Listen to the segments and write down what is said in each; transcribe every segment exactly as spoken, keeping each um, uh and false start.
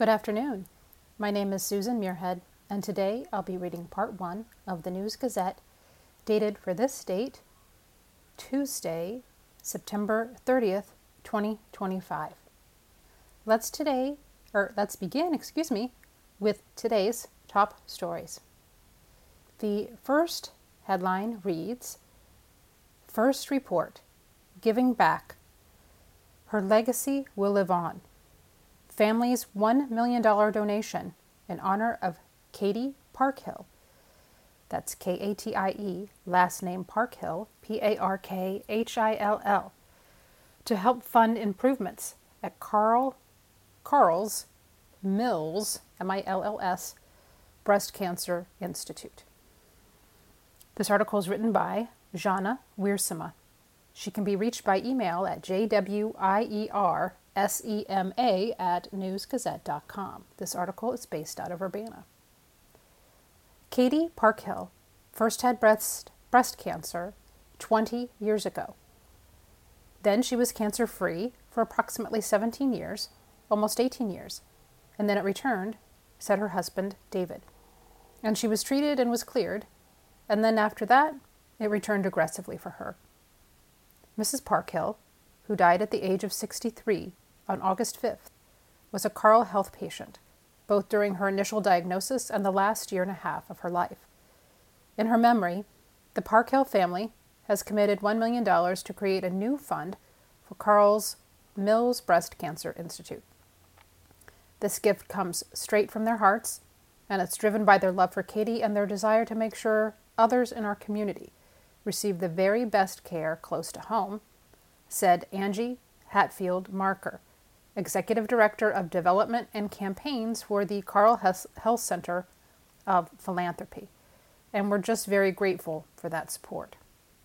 Good afternoon. My name is Susan Muirhead, and today I'll be reading part one of the News Gazette, dated for this date, Tuesday, September thirtieth, twenty twenty-five. Let's today, or let's begin, excuse me, with today's top stories. The first headline reads, First Report, Giving Back. Her legacy will live on. Family's one million dollars donation in honor of Katie Parkhill. That's K A T I E, last name Parkhill, P A R K H I L L, to help fund improvements at Carl, Carl's Mills, M I L L S, Breast Cancer Institute. This article is written by Jana Wiersema. She can be reached by email at j w i e r S E M A at newsgazette dot com. This article is based out of Urbana. Katie Parkhill first had breast, breast cancer twenty years ago. Then she was cancer-free for approximately seventeen years, almost eighteen years, and then it returned, said her husband, David. And she was treated and was cleared, and then after that, it returned aggressively for her. Missus Parkhill, who died at the age of sixty-three, on August fifth, was a Carle Health patient, both during her initial diagnosis and the last year and a half of her life. In her memory, the Parkhill family has committed one million dollars to create a new fund for Carl's Mills Breast Cancer Institute. This gift comes straight from their hearts, and it's driven by their love for Katie and their desire to make sure others in our community receive the very best care close to home, said Angie Hatfield Marker, Executive Director of Development and Campaigns for the Carle Health Center of Philanthropy, and we're just very grateful for that support.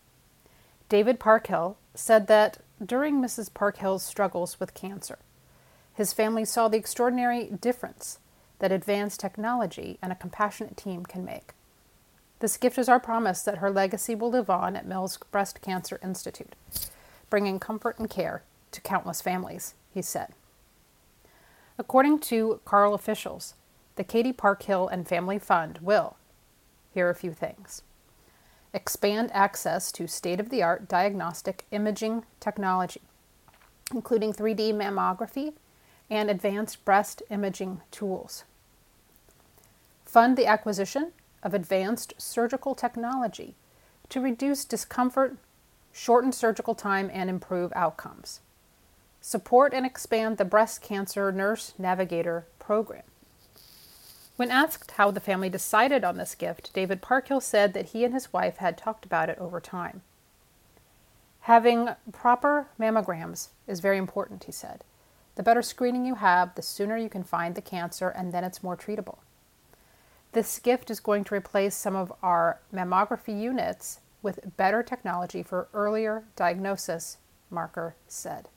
David Parkhill said that during Missus Parkhill's struggles with cancer, his family saw the extraordinary difference that advanced technology and a compassionate team can make. This gift is our promise that her legacy will live on at Mills Breast Cancer Institute, bringing comfort and care to countless families, he said. According to Carle officials, the Katie Parkhill and Family Fund will, here are a few things, expand access to state-of-the-art diagnostic imaging technology, including three D mammography and advanced breast imaging tools. Fund the acquisition of advanced surgical technology to reduce discomfort, shorten surgical time, and improve outcomes. Support and expand the Breast Cancer Nurse Navigator program. When asked how the family decided on this gift, David Parkhill said that he and his wife had talked about it over time. Having proper mammograms is very important, he said. The better screening you have, the sooner you can find the cancer, and then it's more treatable. This gift is going to replace some of our mammography units with better technology for earlier diagnosis, Marker said.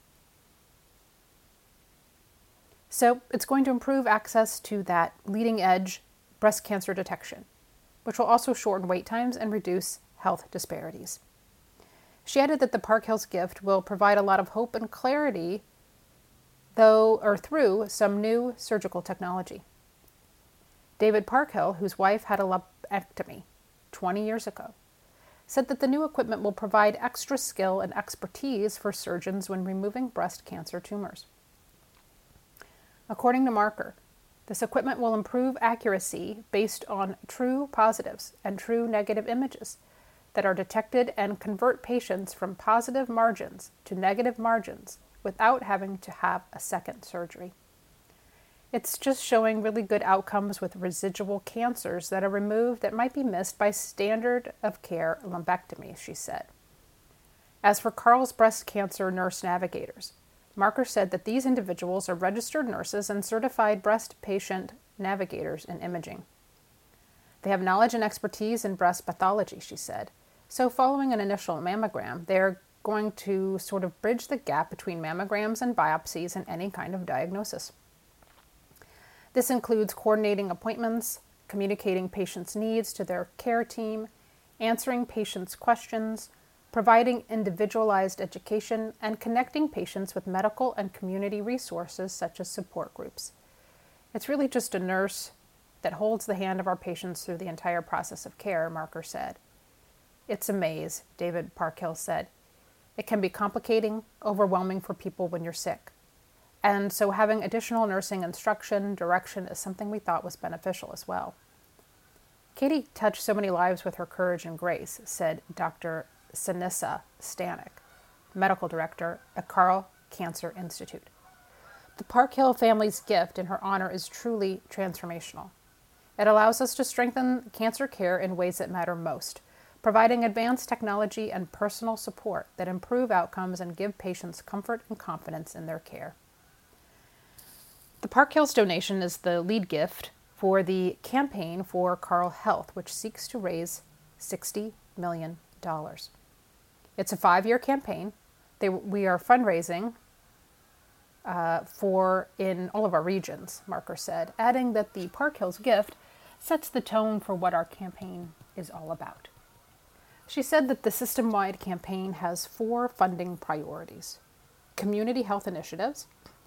So it's going to improve access to that leading-edge breast cancer detection, which will also shorten wait times and reduce health disparities. She added that the Parkhill's gift will provide a lot of hope and clarity, though or through some new surgical technology. David Parkhill, whose wife had a lumpectomy twenty years ago, said that the new equipment will provide extra skill and expertise for surgeons when removing breast cancer tumors. According to Marker, this equipment will improve accuracy based on true positives and true negative images that are detected and convert patients from positive margins to negative margins without having to have a second surgery. It's just showing really good outcomes with residual cancers that are removed that might be missed by standard of care lumpectomy, she said. As for Carle's breast cancer nurse navigators, Marker said that these individuals are registered nurses and certified breast patient navigators in imaging. They have knowledge and expertise in breast pathology, she said. So following an initial mammogram, they're going to sort of bridge the gap between mammograms and biopsies and any kind of diagnosis. This includes coordinating appointments, communicating patients' needs to their care team, answering patients' questions, providing individualized education, and connecting patients with medical and community resources such as support groups. It's really just a nurse that holds the hand of our patients through the entire process of care, Marker said. It's a maze, David Parkhill said. It can be complicating, overwhelming for people when you're sick. And so having additional nursing instruction, direction is something we thought was beneficial as well. Katie touched so many lives with her courage and grace, said Doctor Sanissa Stanek, medical director at Carle Cancer Institute. The Parkhill family's gift in her honor is truly transformational. It allows us to strengthen cancer care in ways that matter most, providing advanced technology and personal support that improve outcomes and give patients comfort and confidence in their care. The Parkhill's donation is the lead gift for the campaign for Carle Health, which seeks to raise sixty million dollars. It's a five-year campaign. They, we are fundraising uh, for in all of our regions, Marker said, adding that the Parkhill's gift sets the tone for what our campaign is all about. She said that the system-wide campaign has four funding priorities: community health initiatives,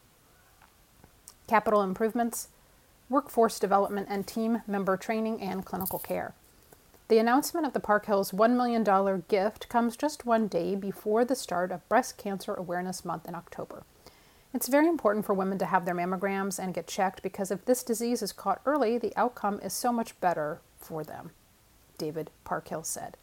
capital improvements, workforce development, and team member training and clinical care. The announcement of the Parkhill's one million dollars gift comes just one day before the start of Breast Cancer Awareness Month in October. It's very important for women to have their mammograms and get checked because if this disease is caught early, the outcome is so much better for them, David Parkhill said.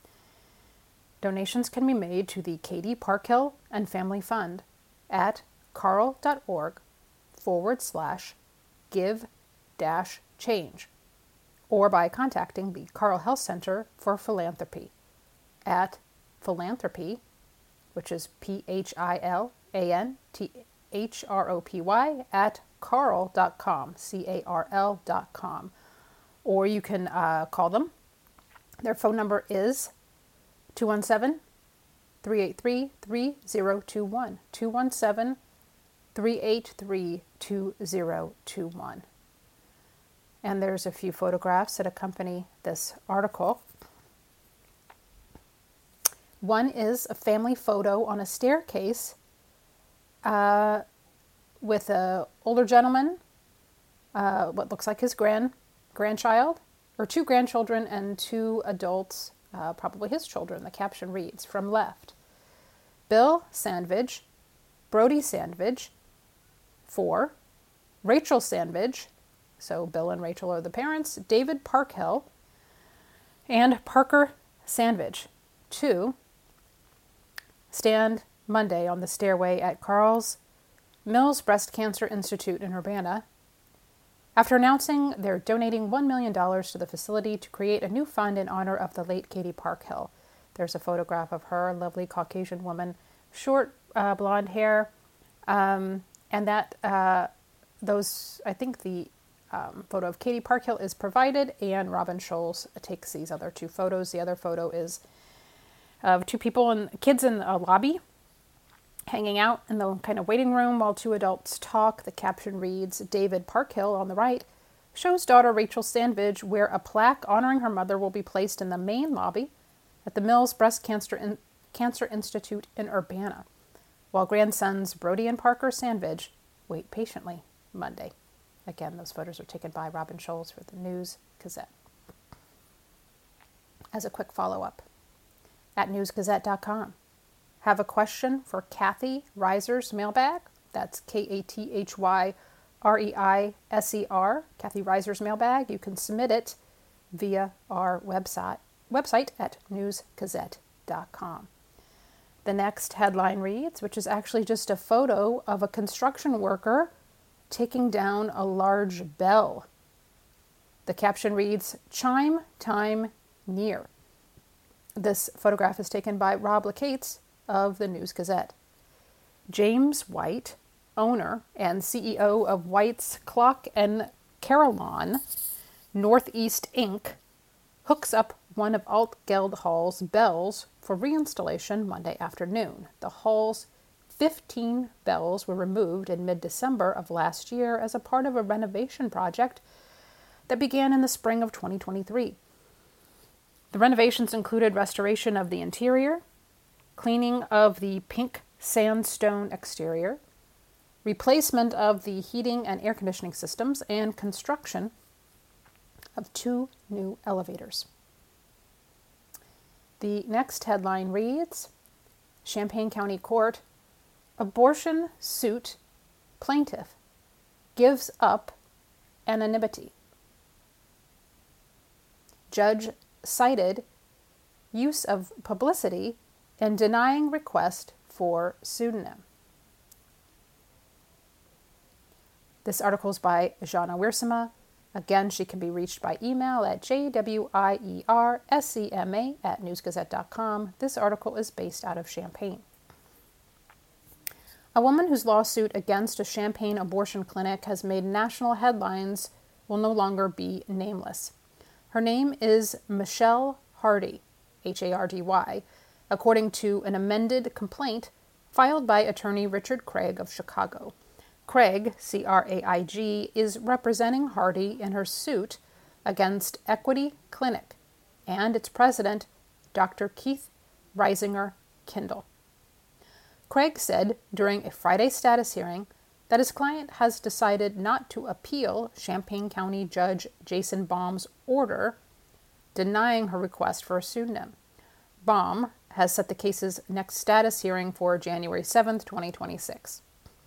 Donations can be made to the Katie Parkhill and Family Fund at carle.org forward slash give dash change, or by contacting the Carle Health Center for Philanthropy at philanthropy, which is P H I L A N T H R O P Y, at carle dot com, C A R L dot com. Or you can uh, call them. Their phone number is two one seven, three eight three, three zero two one, two one seven, three eight three, two zero two one. And there's a few photographs that accompany this article. One is a family photo on a staircase uh, with an older gentleman, uh, what looks like his grand grandchild, or two grandchildren and two adults, uh, probably his children. The caption reads, from left, Bill Sandvidge, Brody Sandvidge, four, Rachel Sandvidge, so Bill and Rachel are the parents, David Parkhill, and Parker Sandvidge, two, stand Monday on the stairway at Carle's Mills Breast Cancer Institute in Urbana, after announcing they're donating one million dollars to the facility to create a new fund in honor of the late Katie Parkhill. There's a photograph of her, a lovely Caucasian woman, short uh, blonde hair, um, and that uh, those, I think the um, photo of Katie Parkhill is provided, and Robin Scholes takes these other two photos. The other photo is of two people and kids in a lobby, hanging out in the kind of waiting room while two adults talk. The caption reads, David Parkhill on the right shows daughter Rachel Sandvidge where a plaque honoring her mother will be placed in the main lobby at the Mills Breast Cancer, in- Cancer Institute in Urbana, while grandsons Brody and Parker Sandvidge wait patiently Monday. Again, those photos are taken by Robin Scholes for the News Gazette. As a quick follow-up, at news gazette dot com. Have a question for Kathy Reiser's mailbag? That's K A T H Y R E I S E R, Kathy Reiser's mailbag. You can submit it via our website, website at news gazette dot com. The next headline reads, which is actually just a photo of a construction worker taking down a large bell. The caption reads, Chime Time Near. This photograph is taken by Rob Lacates of the News Gazette. James White, owner and C E O of White's Clock and Carillon Northeast Incorporated, hooks up one of Altgeld Hall's bells for reinstallation Monday afternoon. The hall's fifteen bells were removed in mid-December of last year as a part of a renovation project that began in the spring of twenty twenty-three. The renovations included restoration of the interior, cleaning of the pink sandstone exterior, replacement of the heating and air conditioning systems, and construction of two new elevators. The next headline reads, Champaign County Court, abortion suit plaintiff gives up anonymity. Judge cited use of publicity in denying request for pseudonym. This article is by Jana Wiersema. Again, she can be reached by email at j w i e r s c m a at newsgazette dot com. This article is based out of Champaign. A woman whose lawsuit against a Champaign abortion clinic has made national headlines will no longer be nameless. Her name is Michelle Hardy, H A R D Y, according to an amended complaint filed by attorney Richard Craig of Chicago. Craig, C R A I G, is representing Hardy in her suit against Equity Clinic and its president, Doctor Keith Reisinger Kindle. Craig said during a Friday status hearing that his client has decided not to appeal Champaign County Judge Jason Baum's order denying her request for a pseudonym. Baum has set the case's next status hearing for January seventh, twenty twenty-six.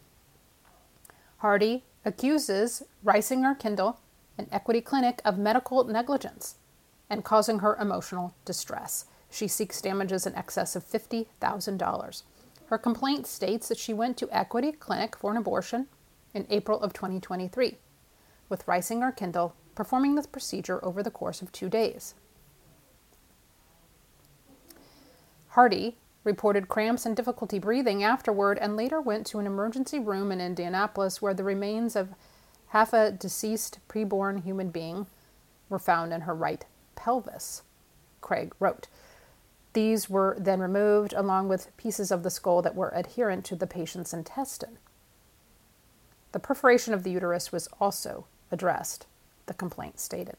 Hardy accuses Reisinger Kindle and Equity Clinic of medical negligence and causing her emotional distress. She seeks damages in excess of fifty thousand dollars. Her complaint states that she went to Equity Clinic for an abortion in April of twenty twenty-three, with Reisinger Kindle performing the procedure over the course of two days. Hardy reported cramps and difficulty breathing afterward and later went to an emergency room in Indianapolis where the remains of half a deceased preborn human being were found in her right pelvis, Craig wrote. These were then removed along with pieces of the skull that were adherent to the patient's intestine. The perforation of the uterus was also addressed, the complaint stated.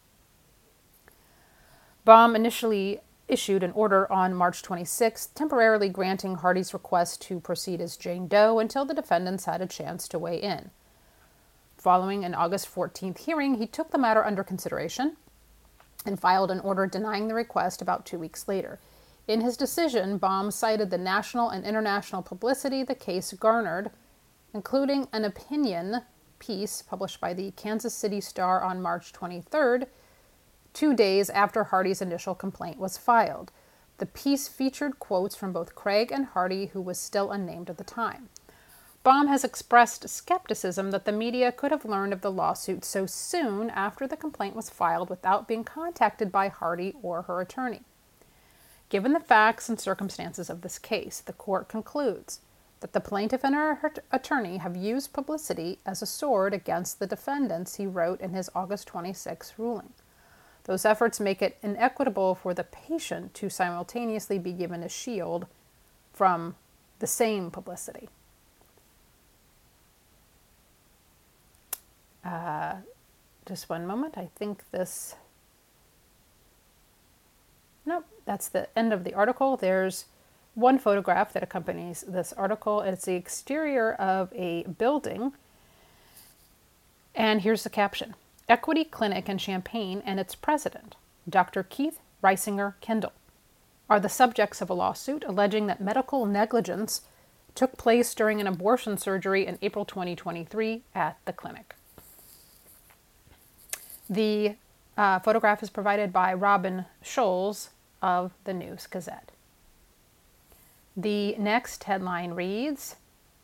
Baum initially issued an order on March twenty-sixth, temporarily granting Hardy's request to proceed as Jane Doe until the defendants had a chance to weigh in. Following an August fourteenth hearing, he took the matter under consideration and filed an order denying the request about two weeks later. In his decision, Baum cited the national and international publicity the case garnered, including an opinion piece published by the Kansas City Star on March twenty-third, two days after Hardy's initial complaint was filed. The piece featured quotes from both Craig and Hardy, who was still unnamed at the time. Baum has expressed skepticism that the media could have learned of the lawsuit so soon after the complaint was filed without being contacted by Hardy or her attorney. Given the facts and circumstances of this case, the court concludes that the plaintiff and her attorney have used publicity as a sword against the defendants, he wrote in his August twenty-sixth ruling. Those efforts make it inequitable for the patient to simultaneously be given a shield from the same publicity. Uh, just one moment. I think this... Nope, that's the end of the article. There's one photograph that accompanies this article. It's the exterior of a building. And here's the caption. Equity Clinic in Champaign and its president, Doctor Keith Reisinger Kindle, are the subjects of a lawsuit alleging that medical negligence took place during an abortion surgery in April twenty twenty-three at the clinic. The uh, photograph is provided by Robin Scholes of the News Gazette. The next headline reads,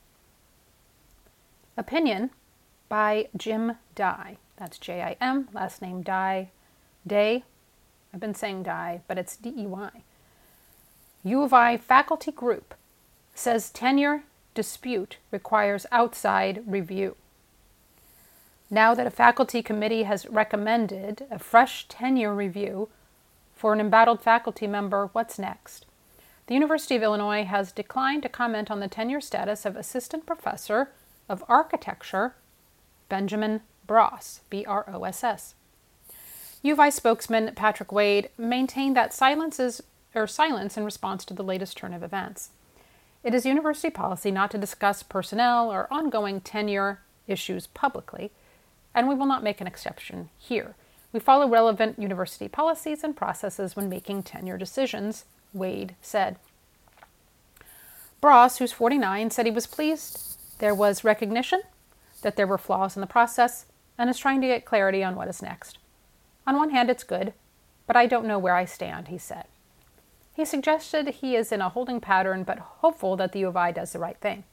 Opinion by Jim Dye. That's J I M, last name Dye. Day. I've been saying Dye, but it's D E Y. U of I faculty group says tenure dispute requires outside review. Now that a faculty committee has recommended a fresh tenure review for an embattled faculty member, what's next? The University of Illinois has declined to comment on the tenure status of Assistant Professor of Architecture Benjamin Bross, B R O S S. U of I spokesman Patrick Wade maintained that silence is or silence in response to the latest turn of events. It is university policy not to discuss personnel or ongoing tenure issues publicly, and we will not make an exception here. We follow relevant university policies and processes when making tenure decisions, Wade said. Bross, who's forty-nine, said he was pleased there was recognition that there were flaws in the process and is trying to get clarity on what is next. On one hand, it's good, but I don't know where I stand, he said. He suggested he is in a holding pattern, but hopeful that the U of I does the right thing.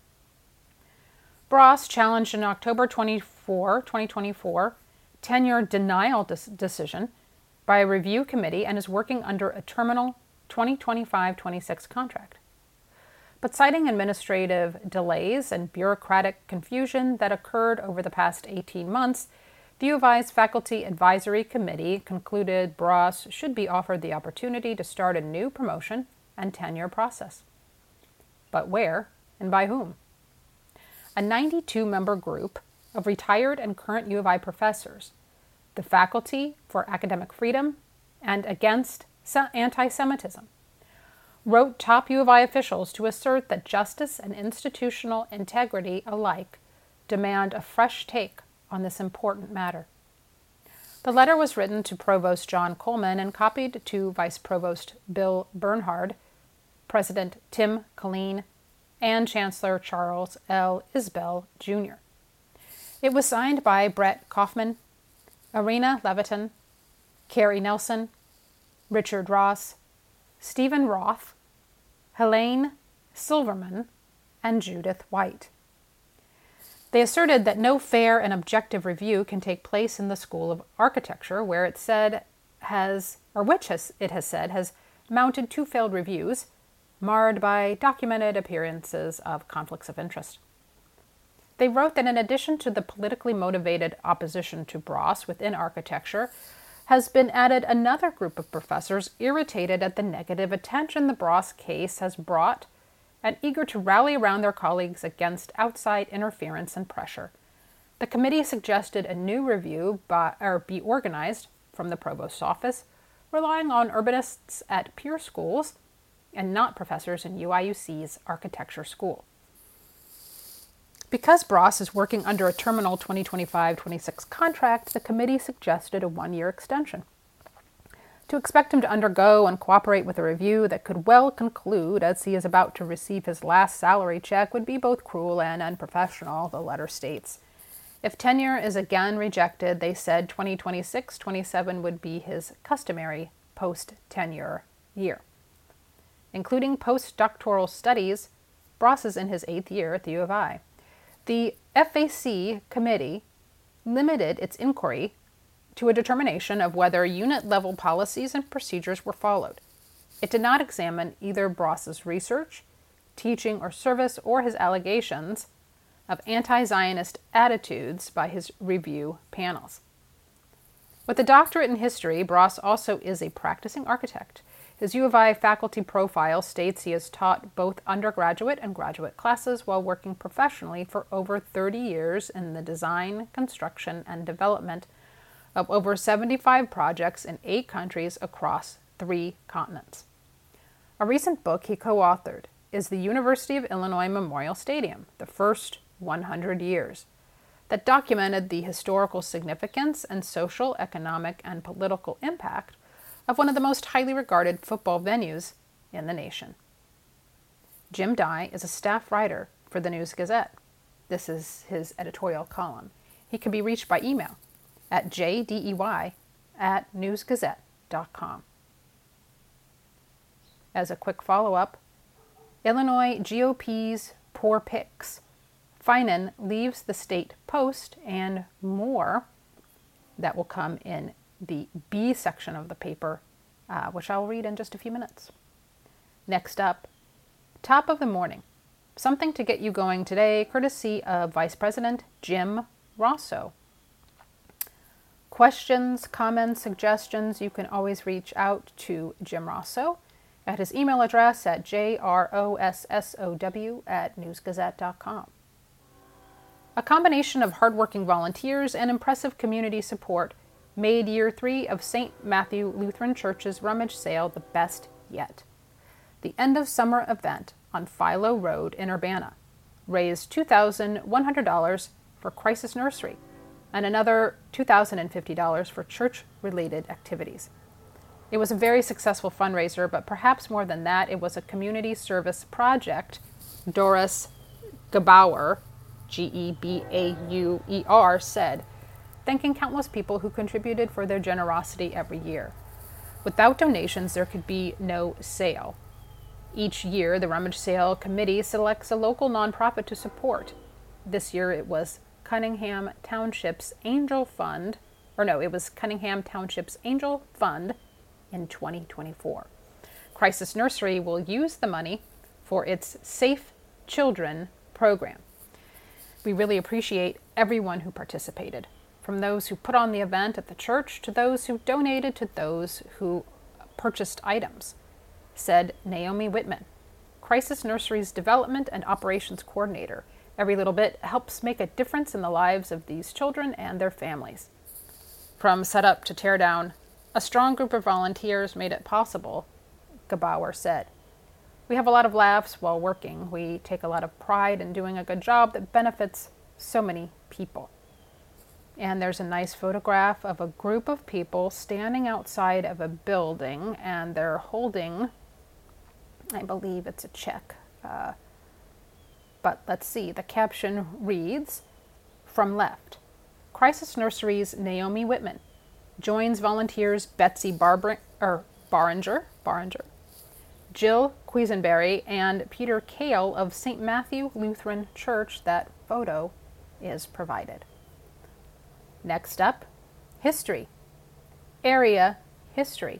Bross challenged an October twenty-fourth, twenty twenty-four tenure denial des- decision by a review committee and is working under a terminal twenty twenty-five twenty-six contract. But citing administrative delays and bureaucratic confusion that occurred over the past eighteen months, the U of I's Faculty Advisory Committee concluded Bross should be offered the opportunity to start a new promotion and tenure process. But where and by whom? A ninety-two member group of retired and current U of I professors, the Faculty for Academic Freedom and Against Anti-Semitism, wrote top U of I officials to assert that justice and institutional integrity alike demand a fresh take on this important matter. The letter was written to Provost John Coleman and copied to Vice Provost Bill Bernhard, President Tim Killeen, and Chancellor Charles L. Isbell, Junior It was signed by Brett Kaufman, Irina Levitin, Carrie Nelson, Richard Ross, Stephen Roth, Helene Silverman, and Judith White. They asserted that no fair and objective review can take place in the School of Architecture, where it said has, or which has, it has said has mounted two failed reviews, marred by documented appearances of conflicts of interest. They wrote that in addition to the politically motivated opposition to Bross within architecture, has been added another group of professors irritated at the negative attention the Bross case has brought and eager to rally around their colleagues against outside interference and pressure. The committee suggested a new review by, or be organized from the provost's office, relying on urbanists at peer schools and not professors in U I U C's architecture school. Because Bross is working under a terminal twenty twenty-five twenty-six contract, the committee suggested a one-year extension. To expect him to undergo and cooperate with a review that could well conclude as he is about to receive his last salary check would be both cruel and unprofessional, the letter states. If tenure is again rejected, they said twenty twenty-six twenty-seven would be his customary post-tenure year. Including postdoctoral studies, Bross is in his eighth year at the U of I. The F A C committee limited its inquiry to a determination of whether unit-level policies and procedures were followed. It did not examine either Bross's research, teaching or service, or his allegations of anti-Zionist attitudes by his review panels. With a doctorate in history, Bross also is a practicing architect. His U of I faculty profile states he has taught both undergraduate and graduate classes while working professionally for over thirty years in the design, construction, and development of over seventy-five projects in eight countries across three continents. A recent book he co-authored is the University of Illinois Memorial Stadium, the first one hundred years, that documented the historical significance and social, economic, and political impact of one of the most highly regarded football venues in the nation. Jim Dye is a staff writer for the News-Gazette. This is his editorial column. He can be reached by email at j d e y at news gazette dot com. As a quick follow-up, Illinois G O P's poor picks. Finan leaves the state post, and more that will come in the B section of the paper, uh, which I'll read in just a few minutes. Next up, top of the morning. Something to get you going today, courtesy of Vice President Jim Rosso. Questions, comments, suggestions, you can always reach out to Jim Rosso at his email address at j r o s s o w at news gazette dot com. A combination of hardworking volunteers and impressive community support made year three of Saint Matthew Lutheran Church's rummage sale the best yet. The end of summer event on Philo Road in Urbana, raised two thousand one hundred dollars for Crisis Nursery, and another two thousand fifty dollars for church-related activities. It was a very successful fundraiser, but perhaps more than that, it was a community service project. Doris Gebauer, G E B A U E R, said, thanking countless people who contributed for their generosity every year. Without donations, there could be no sale. Each year, the Rummage Sale Committee selects a local nonprofit to support. This year, it was Cunningham Township's Angel Fund, or no, it was Cunningham Township's Angel Fund in twenty twenty-four. Crisis Nursery will use the money for its Safe Children program. We really appreciate everyone who participated, from those who put on the event at the church to those who donated to those who purchased items, said Naomi Whitman, Crisis Nursery's Development and Operations Coordinator. Every little bit helps make a difference in the lives of these children and their families. From setup to tear down, a strong group of volunteers made it possible, Gebauer said. We have a lot of laughs while working. We take a lot of pride in doing a good job that benefits so many people. And there's a nice photograph of a group of people standing outside of a building, and they're holding, I believe it's a check. Uh, but let's see, the caption reads, from left, Crisis Nursery's Naomi Whitman joins volunteers Betsy Barber, or Baringer, Baringer, Jill Quisenberry, and Peter Kale of Saint Matthew Lutheran Church. That photo is provided. Next up, history. Area history.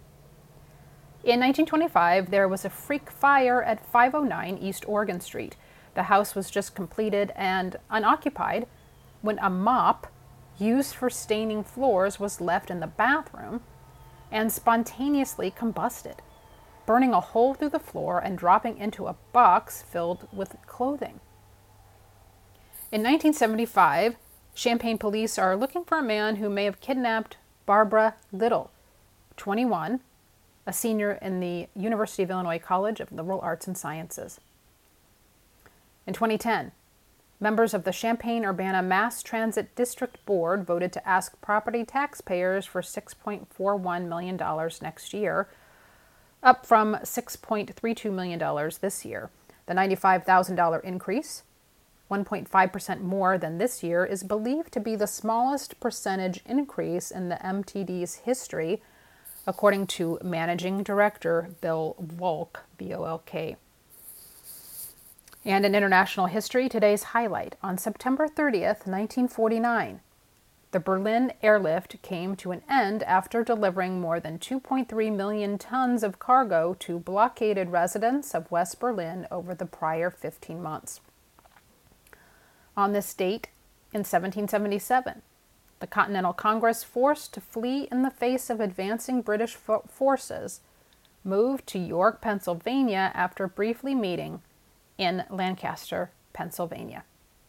In nineteen twenty-five, there was a freak fire at five oh nine East Oregon Street. The house was just completed and unoccupied when a mop used for staining floors was left in the bathroom and spontaneously combusted, burning a hole through the floor and dropping into a box filled with clothing. In nineteen seventy-five, Champaign police are looking for a man who may have kidnapped Barbara Little, twenty-one, a senior in the University of Illinois College of Liberal Arts and Sciences. In twenty ten, members of the Champaign-Urbana Mass Transit District Board voted to ask property taxpayers for six point four one million dollars next year, up from six point three two million dollars this year. The ninety-five thousand dollars increase, one point five percent more than this year, is believed to be the smallest percentage increase in the M T D's history, according to Managing Director Bill Volk, B O L K. And in international history, today's highlight. On September thirtieth, nineteen forty-nine, the Berlin airlift came to an end after delivering more than two point three million tons of cargo to blockaded residents of West Berlin over the prior fifteen months. On this date, in seventeen seventy-seven, the Continental Congress, forced to flee in the face of advancing British fo- forces, moved to York, Pennsylvania after briefly meeting in Lancaster, Pennsylvania.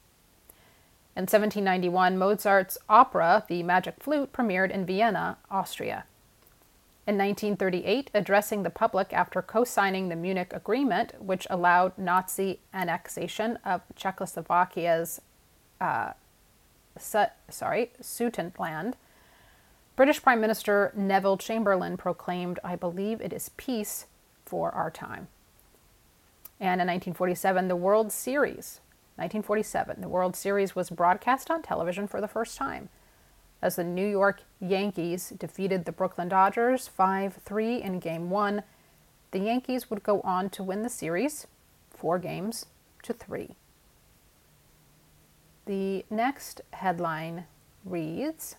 In seventeen ninety-one, Mozart's opera, The Magic Flute, premiered in Vienna, Austria. In nineteen thirty-eight, addressing the public after co-signing the Munich Agreement, which allowed Nazi annexation of Czechoslovakia's uh, su- sorry, Sudetenland, British Prime Minister Neville Chamberlain proclaimed, "I believe it is peace for our time." And in nineteen forty-seven, the World Series, nineteen forty-seven, the World Series was broadcast on television for the first time, as the New York Yankees defeated the Brooklyn Dodgers five three in Game one. The Yankees would go on to win the series, four games to three. The next headline reads,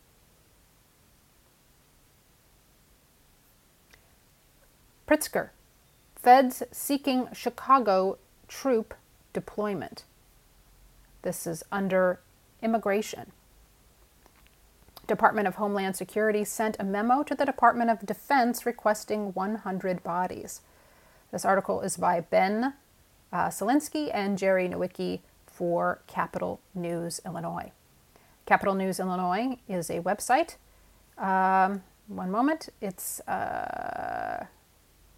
Pritzker, Feds seeking Chicago troop deployment. This is under immigration. Department of Homeland Security sent a memo to the Department of Defense requesting one hundred bodies. This article is by Ben uh, Selinsky and Jerry Nowicki for Capital News Illinois. Capital News Illinois is a website. Um, one moment. It's uh,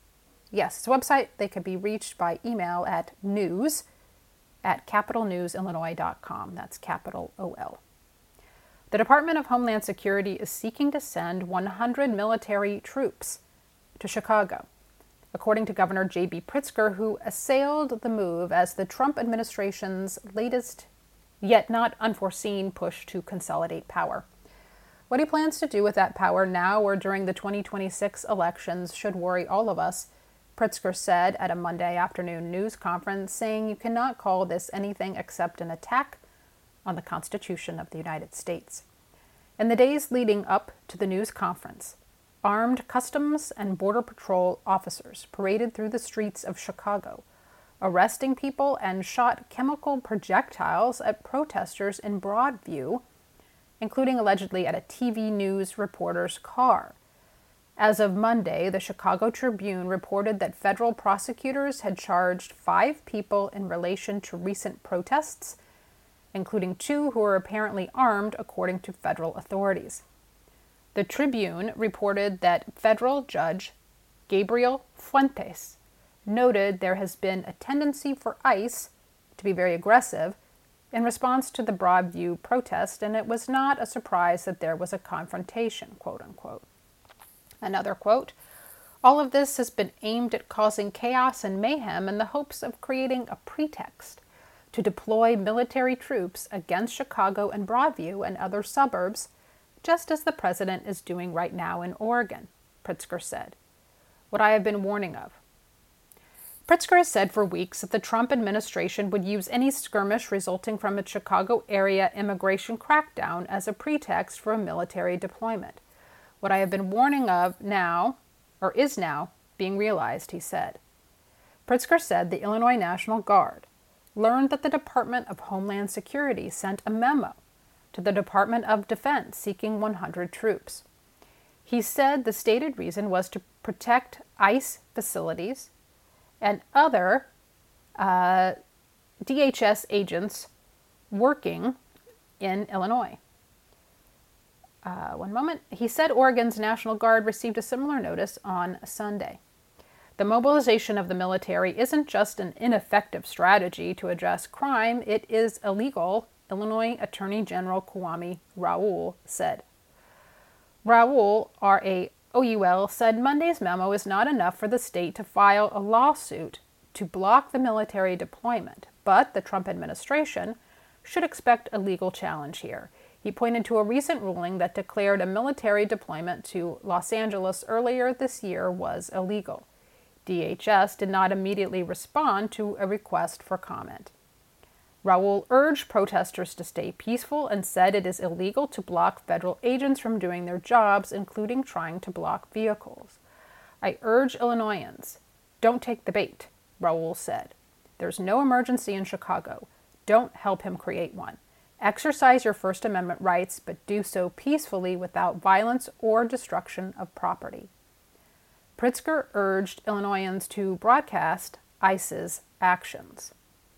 Yes, it's a website. They could be reached by email at news at capital news illinois dot com. That's capital O L. The Department of Homeland Security is seeking to send one hundred military troops to Chicago, according to Governor J B Pritzker, who assailed the move as the Trump administration's latest, yet not unforeseen, push to consolidate power. What he plans to do with that power now or during the twenty twenty-six elections should worry all of us, Pritzker said at a Monday afternoon news conference, saying you cannot call this anything except an attack on the Constitution of the United States. In the days leading up to the news conference, armed Customs and Border Patrol officers paraded through the streets of Chicago, arresting people and shot chemical projectiles at protesters in Broadview, including allegedly at a T V news reporter's car. As of Monday, the Chicago Tribune reported that federal prosecutors had charged five people in relation to recent protests, including two who were apparently armed, according to federal authorities. The Tribune reported that federal judge Gabriel Fuentes noted there has been a tendency for ICE to be very aggressive in response to the Broadview protest, and it was not a surprise that there was a confrontation, quote unquote. Another quote, all of this has been aimed at causing chaos and mayhem in the hopes of creating a pretext to deploy military troops against Chicago and Broadview and other suburbs, just as the president is doing right now in Oregon, Pritzker said. What I have been warning of. Pritzker has said for weeks that the Trump administration would use any skirmish resulting from its Chicago area immigration crackdown as a pretext for a military deployment. What I have been warning of now, or is now, being realized, he said. Pritzker said the Illinois National Guard learned that the Department of Homeland Security sent a memo to the Department of Defense seeking one hundred troops. He said the stated reason was to protect ICE facilities and other uh, D H S agents working in Illinois. Uh, one moment. He said Oregon's National Guard received a similar notice on Sunday. The mobilization of the military isn't just an ineffective strategy to address crime, it is illegal, Illinois Attorney General Kwame Raoul said. Raoul, R A O U L, said Monday's memo is not enough for the state to file a lawsuit to block the military deployment, but the Trump administration should expect a legal challenge here. He pointed to a recent ruling that declared a military deployment to Los Angeles earlier this year was illegal. D H S did not immediately respond to a request for comment. Raoul urged protesters to stay peaceful and said it is illegal to block federal agents from doing their jobs, including trying to block vehicles. I urge Illinoisans, don't take the bait, Raoul said. There's no emergency in Chicago. Don't help him create one. Exercise your First Amendment rights, but do so peacefully without violence or destruction of property. Pritzker urged Illinoisans to broadcast ICE's actions.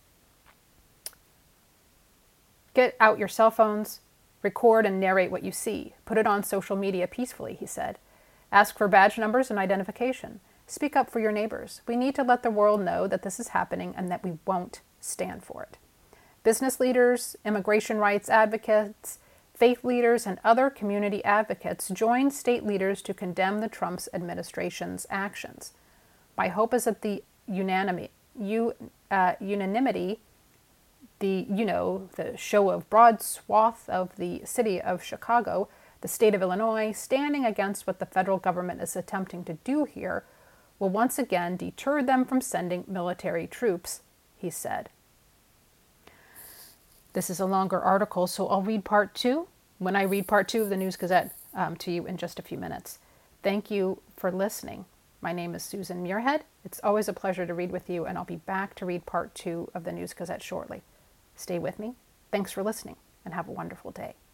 Get out your cell phones, record and narrate what you see. Put it on social media peacefully, he said. Ask for badge numbers and identification. Speak up for your neighbors. We need to let the world know that this is happening and that we won't stand for it. Business leaders, immigration rights advocates, faith leaders, and other community advocates joined state leaders to condemn the Trump administration's actions. My hope is that the unanimity, you, uh, unanimity, the, you know, the show of broad swath of the city of Chicago, the state of Illinois, standing against what the federal government is attempting to do here, will once again deter them from sending military troops, he said. This is a longer article, so I'll read part two when I read part two of the News Gazette um, to you in just a few minutes. Thank you for listening. My name is Susan Muirhead. It's always a pleasure to read with you, and I'll be back to read part two of the News Gazette shortly. Stay with me. Thanks for listening, and have a wonderful day.